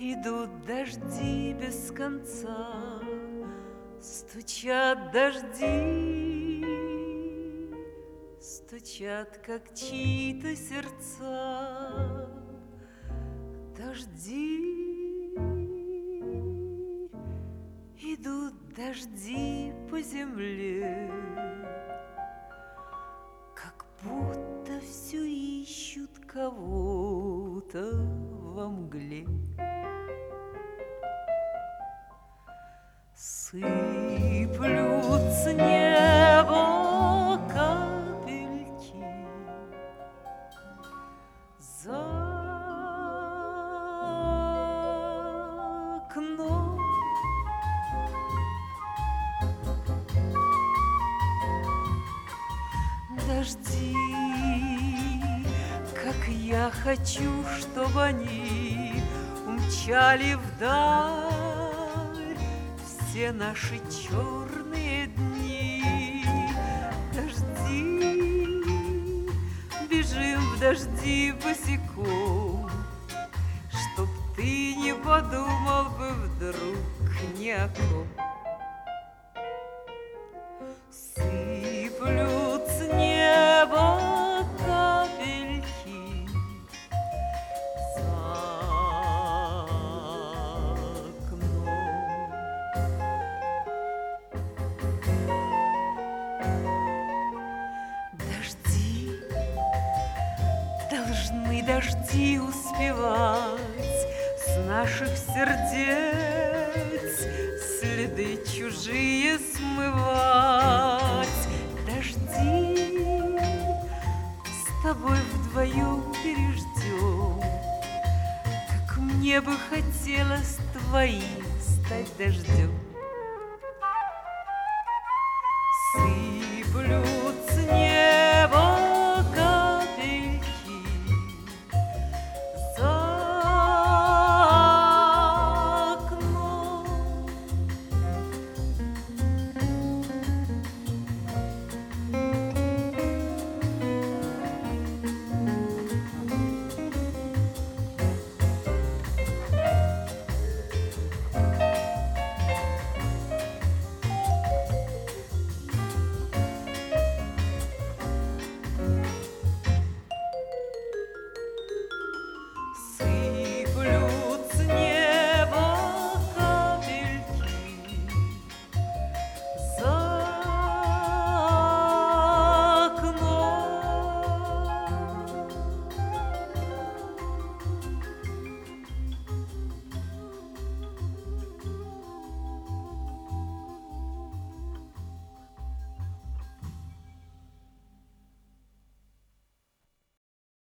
Идут дожди без конца, стучат дожди, стучат, как чьи-то сердца. Дожди, идут дожди по земле, как будто все ищут кого-то во мгле. Сыплют с неба капельки за окном. Дожди, как я хочу, чтобы они умчали вдаль все наши черные дни. Дожди, бежим в дожди босиком, чтоб ты не подумал бы вдруг ни о ком. Сыплют с неба капельки за окном. Дожди, должны дожди успевать с наших сердец следы чужие смывать. Дожди, с тобой вдвоем переждем, как мне бы хотелось твоим стать дождем.